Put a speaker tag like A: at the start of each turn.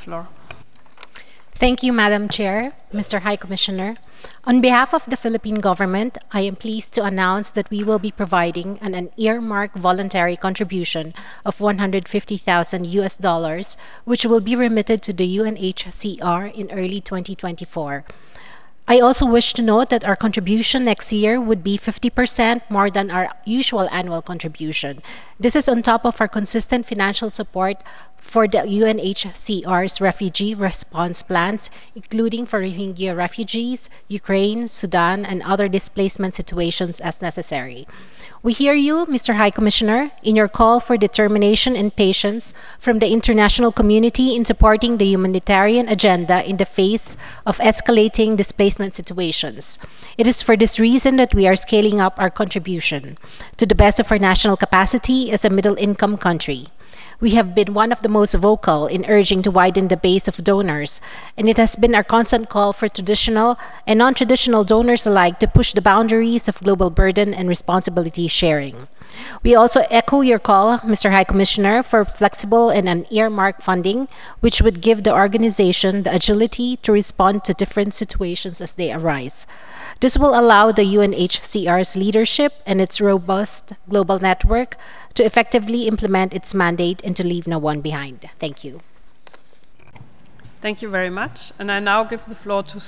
A: floor.
B: Thank you, Madam Chair, Mr. High Commissioner. On behalf of the Philippine government, I am pleased to announce that we will be providing an earmark voluntary contribution of 150,000 US dollars, which will be remitted to the UNHCR in early 2024. I also wish to note that our contribution next year would be 50% more than our usual annual contribution. This is on top of our consistent financial support for the UNHCR's refugee response plans, including for Rohingya refugees, Ukraine, Sudan, and other displacement situations as necessary. We hear you, Mr. High Commissioner, in your call for determination and patience from the international community in supporting the humanitarian agenda in the face of escalating displacement situations. It is for this reason that we are scaling up our contribution to the best of our national capacity as a middle income country. We have been one of the most vocal in urging to widen the base of donors, and it has been our constant call for traditional and non traditional donors alike to push the boundaries of global burden and responsibility sharing. We also echo your call, Mr. High Commissioner, for flexible and an earmark funding, which would give the organization the agility to respond to different situations as they arise. This will allow the UNHCR's leadership and its robust global network to effectively implement its mandate and to leave no one behind. Thank you.
A: Thank you very much. And I now give the floor to